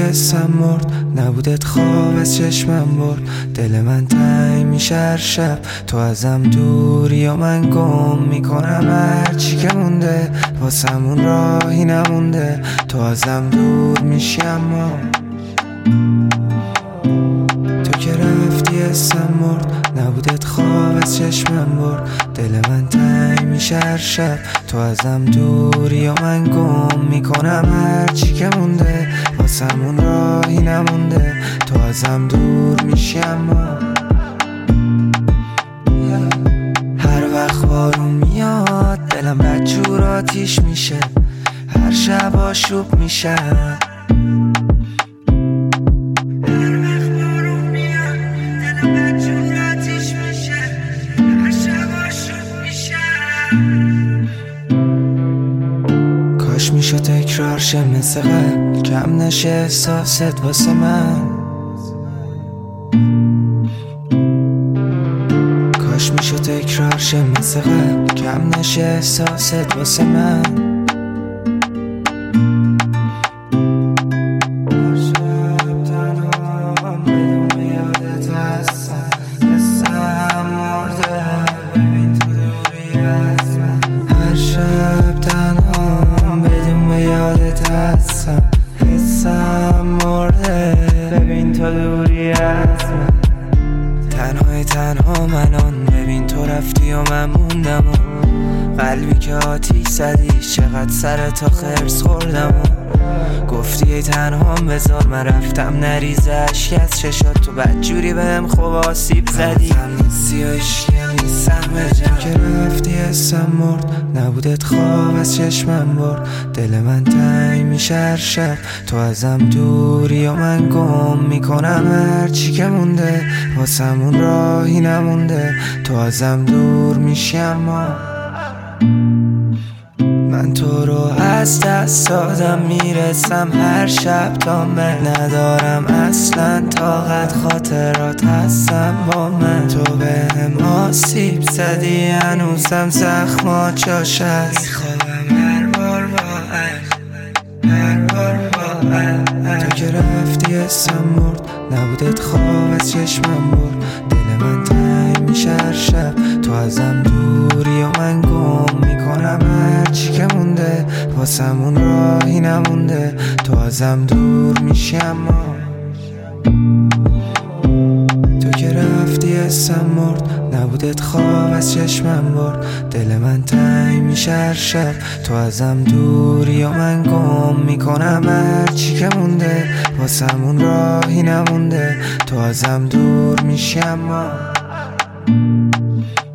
حسم مرد، نبودت خواب از چشمم برد. دل من تنگ میشه هر شب، تو ازم دوری و من گم میکنم هرچی که مونده. واسمون راهی نمونده، تو ازم دور میشی اما تو که رفتی حسم مرد، نبودت خواب از چشمم برد. دل من تنگ میشه هر شب، تو ازم دوری و من گم میکنم هرچی که مونده. واسمون راهی نمونده، تو ازم دور میشی اما هر وقت بارون میاد دلم بدجور آتیش میشه، هر شب آشوب میشه. کاش میشد تکرار شه مثل قبل، کم نشه احساست واسه من. کاش میشد تکرار شه مثل قبل، کم نشه احساست واسه من. حسم مرده ببین تو دوری از من. تنها منان ببین تو رفتی و من موندم و قلبی که آتیش زدیش چقدر سر تا خرس خوردم و گفتی ای تنها بذار من رفتم نریزه اشک از چشات، تو بدجوری بهم خوب آسیب زدی. نیستی و عشقی نیستم بجم که رفتی حسم مرد، نبودت خواب از چشمم برد. دل من تنگ میشه هر شب، تو ازم دوری و من گم میکنم هرچی که مونده. واسمون راهی نمونده، تو ازم دور میشی اما من تو رو از دست دادم میرسم هر شب تا من ندارم اصلا طاقت، خاطرات هستم با من. تو بهم آسیب زدی هنوزم زخمات جاش هست، میخوابم هر بار با تو که رفتی حسم مرد، نبودت خواب از چشمم برد. دل من تنگ میشه هر شب، تو ازم دوری و من گم میکنم هرچی که مونده. واسمون راهی نمونده، تو ازم دور میشی اما تو که رفتی حسم مرد، نبودت خواب از چشمم برد. دل من تنگ میشه هر شب، تو ازم دوری و من گم میکنم هرچی که مونده. واسمون راهی نمونده، تو ازم دور میشی اما